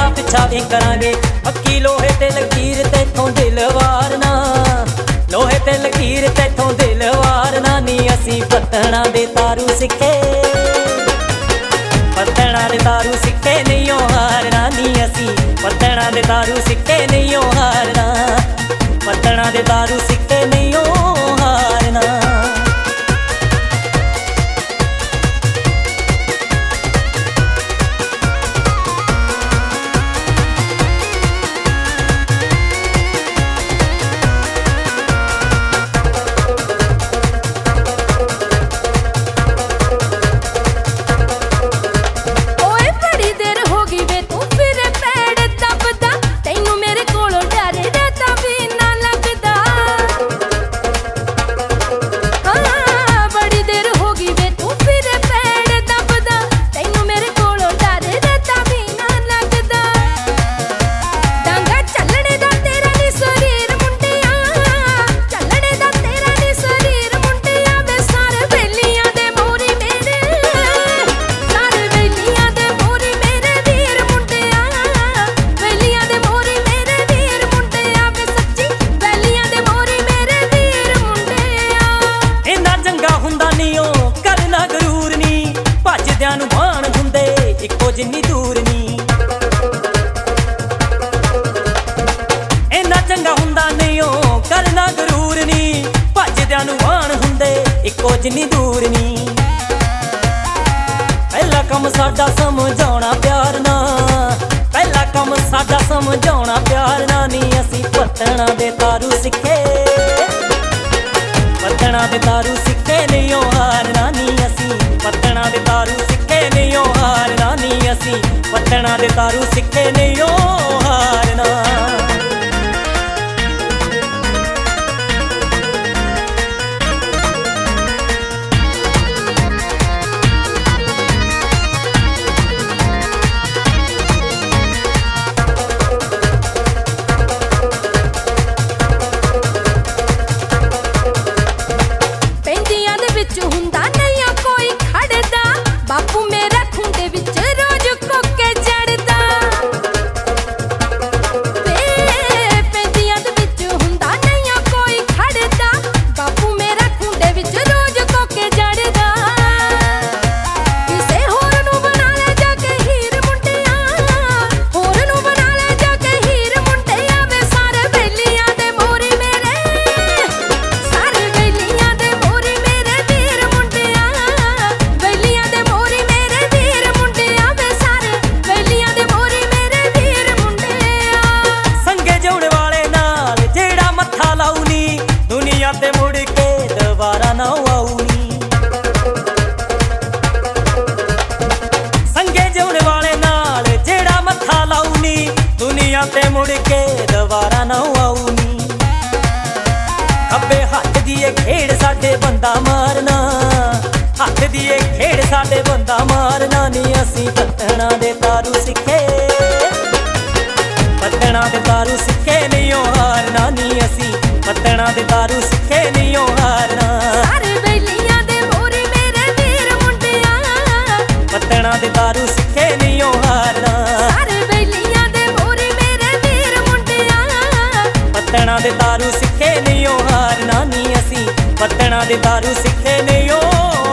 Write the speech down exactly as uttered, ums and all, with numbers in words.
पिछा भी करांगे। पक्की लोहे ते लकीर तेथों दिल वारना, लोहे ते लकीर तेथों दिल वारना नी असी पत्तणा दे तारू सिक्खे, पत्तणा दे तारू सिक्खे नहीं ओ हारना नी असी पत्तणा दे तारू सिक्खे नहीं ओ हारना, पत्तणा दे तारू सिक्खे नहीं ओ हारना। जिन्नी दूर नी इन्ना चंगा हुंदा नहीं ओ करना गरूर नी, भजदियां नूं वाण हुंदे इक्को जिन्नी दूर नी। पहला कम साडा समझाउणा प्यार ना, पहला कम साडा समझाउणा प्यार ना नी असी पत्तणा दे तारू सिक्खे, पत्तणा दे तारू सिक्खे नहीं ओ हारना नी असी पत्तणा दे तारू सिक्खे नहीं ओ हारना नी असी पत्तणा दे तारू सिक्खे नहीं ओ हारना। ते मुड़ के दोबारा ना आऊनी, संगे जिउण वाले नाल जेड़ा मत्था लाऊनी दुनिया ते मुड़ के दोबारा ना आऊनी। खब्बे हत्थ दी खेड़ साडे बंदा मारना, हत्थ दी खेड़ साडे बंदा मारना नी असी पत्तणा दे तारू सिक्खे, पत्तणा दे तारू सिक्खे नहीं ओ हारना नी असी पत्तणा दे तारू सिक्खे नहीं ओ हारना। सारे बेलियां दे मोरे मेरे वीर मुंडिया, पत्तणा दे तारू सिक्खे नहीं ओ हारना। सारे बेलियां दे मोरे मेरे वीर मुंडिया, पत्तणा दे तारू सिक्खे नहीं ओ हारना नी असी पत्तणा दे तारू सिक्खे नहीं ओ